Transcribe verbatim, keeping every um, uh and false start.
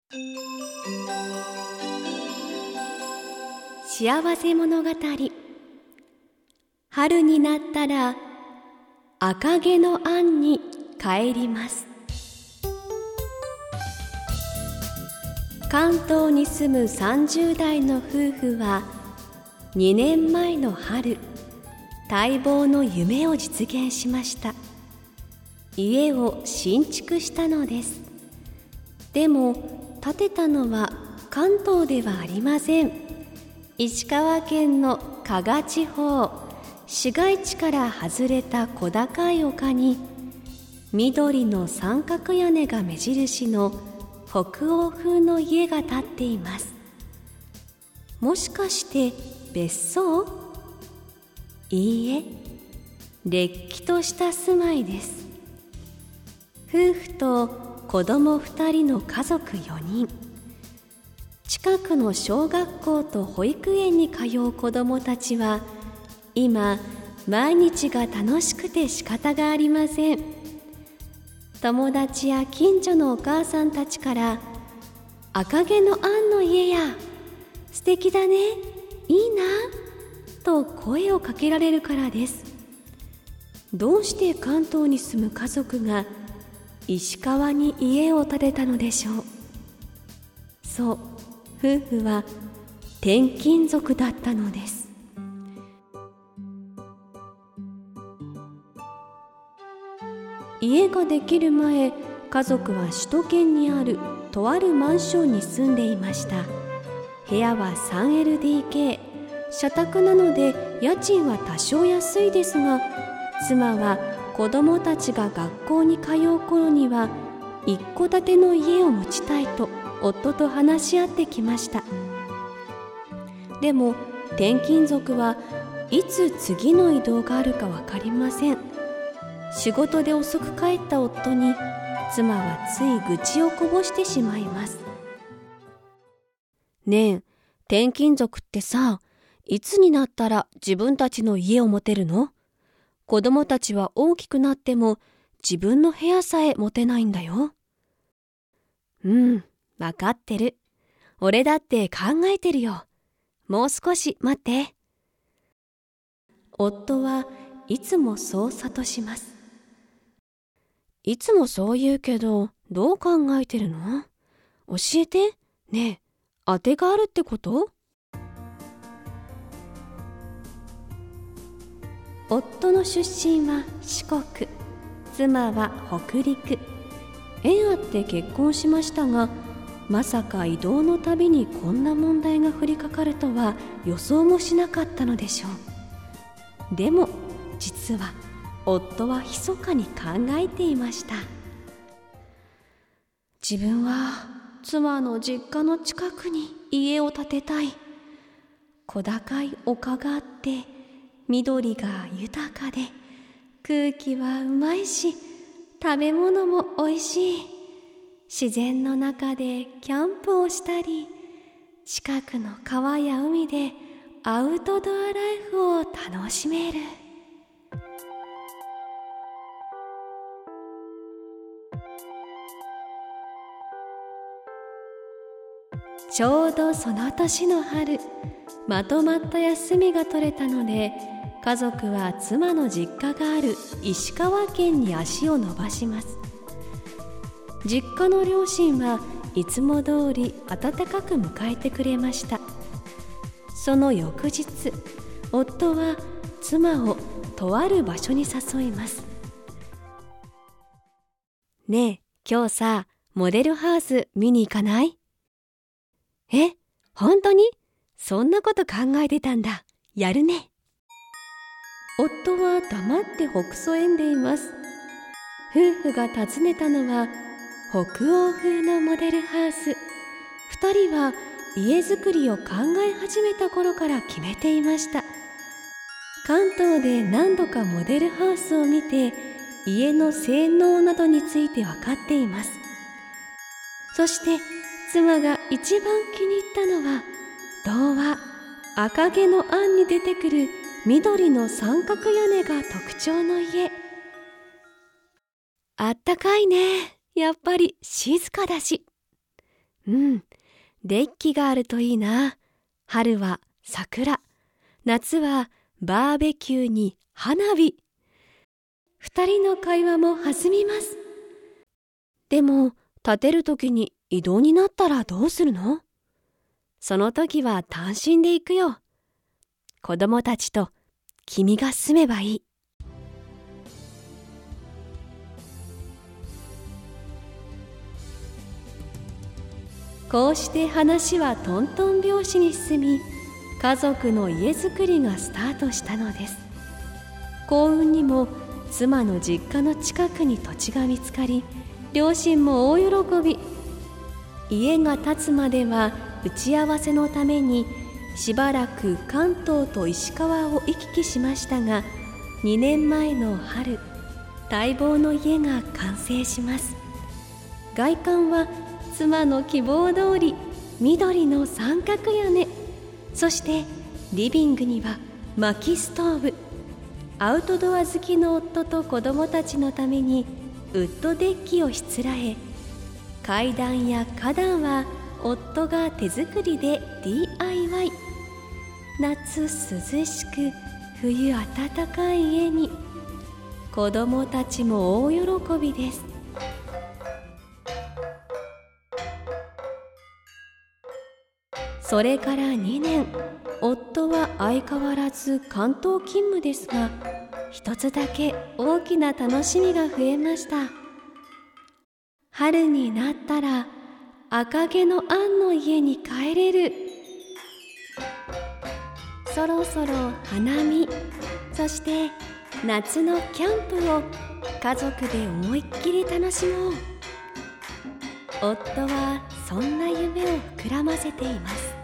幸せ物語。春になったら赤毛のアンに帰ります。関東に住むさんじゅう代の夫婦はにねんまえの春、待望の夢を実現しました。家を新築したのです。でも建てたのは関東ではありません。石川県の加賀地方、市街地から外れた小高い丘に緑の三角屋根が目印の北欧風の家が建っています。もしかして別荘？いいえ、れっきとした住まいです。夫婦と子供ふたりの家族よにん。近くの小学校と保育園に通う子どもたちは今毎日が楽しくて仕方がありません。友達や近所のお母さんたちから赤毛のアンの家や素敵だね、いいなと声をかけられるからです。どうして関東に住む家族が石川に家を建てたのでしょう。そう、夫婦は転勤族だったのです。家ができる前、家族は首都圏にあるとあるマンションに住んでいました。部屋は スリーエルディーケー、社宅なので家賃は多少安いですが、妻は子供たちが学校に通う頃には一戸建ての家を持ちたいと夫と話し合ってきました。でも転勤族はいつ次の移動があるか分かりません。仕事で遅く帰った夫に妻はつい愚痴をこぼしてしまいます。ねえ、転勤族ってさ、いつになったら自分たちの家を持てるの？子供たちは大きくなっても自分の部屋さえ持てないんだよ。うん、わかってる。俺だって考えてるよ。もう少し待って。夫はいつもそう諭します。いつもそう言うけど、どう考えてるの？教えて。ねえ、当てがあるってこと？夫の出身は四国、妻は北陸。縁あって結婚しましたが、まさか移動のたびにこんな問題が降りかかるとは予想もしなかったのでしょう。でも実は夫は密かに考えていました。自分は妻の実家の近くに家を建てたい。小高い丘があって緑が豊かで空気はうまいし食べ物もおいしい。自然の中でキャンプをしたり、近くの川や海でアウトドアライフを楽しめる。ちょうどその年の春、まとまった休みが取れたので、家族は妻の実家がある石川県に足を伸ばします。実家の両親はいつも通り温かく迎えてくれました。その翌日、夫は妻をとある場所に誘います。ねえ、今日さ、モデルハウス見に行かない？え、本当に？そんなこと考えてたんだ。やるね。夫は黙ってほくそ笑んでいます。夫婦が訪ねたのは北欧風のモデルハウス。二人は家づくりを考え始めた頃から決めていました。関東で何度かモデルハウスを見て、家の性能などについて分かっています。そして妻が一番気に入ったのは童話赤毛のアンに出てくる緑の三角屋根が特徴の家。あったかいね。やっぱり静かだし。 うん、デッキがあるといいな。春は桜、夏はバーベキューに花火。二人の会話も弾みます。でも、建てるときに移動になったらどうするの？その時は単身で行くよ。子供たちと君が住めばいい。こうして話はトントン拍子に進み、家族の家づくりがスタートしたのです。幸運にも妻の実家の近くに土地が見つかり、両親も大喜び。家が建つまでは打ち合わせのためにしばらく関東と石川を行き来しましたが、にねんまえの春、待望の家が完成します。外観は妻の希望通り緑の三角屋根、そしてリビングには薪ストーブ。アウトドア好きの夫と子供たちのためにウッドデッキをしつらえ、階段や花壇は夫が手作りで ディーアイワイ。 夏涼しく冬暖かい家に、子供たちも大喜びです。それからにねん、夫は相変わらず関東勤務ですが、一つだけ大きな楽しみが増えました。春になったら赤毛のアンの家に帰れる。そろそろ花見、そして夏のキャンプを家族で思いっきり楽しもう。夫はそんな夢を膨らませています。